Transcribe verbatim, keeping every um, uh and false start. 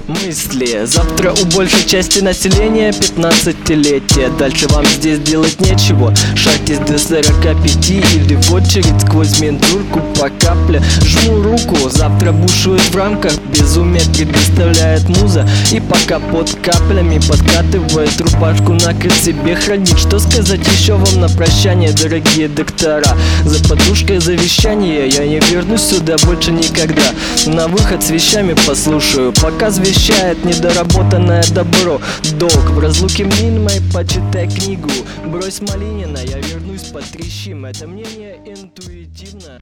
Мысли. Завтра у большей части населения пятнадцатилетие. Дальше вам здесь делать нечего. Шагтесь до сорока пяти или в очередь сквозь ментурку по капле. Жму руку, завтра бушует в рамках. Безумие предоставляет муза. И пока под каплями подкатывает рубашку, накрыть себе хранить. Что сказать еще вам на прощание, дорогие доктора? За подушкой завещание, я не вернусь сюда больше никогда. На выход с вещами послушаю, пока вещает недоработанное добро. Долг в разлуке мнимой, почитай книгу. Брось Малинина, я вернусь, потрещим. Это мнение интуитивно.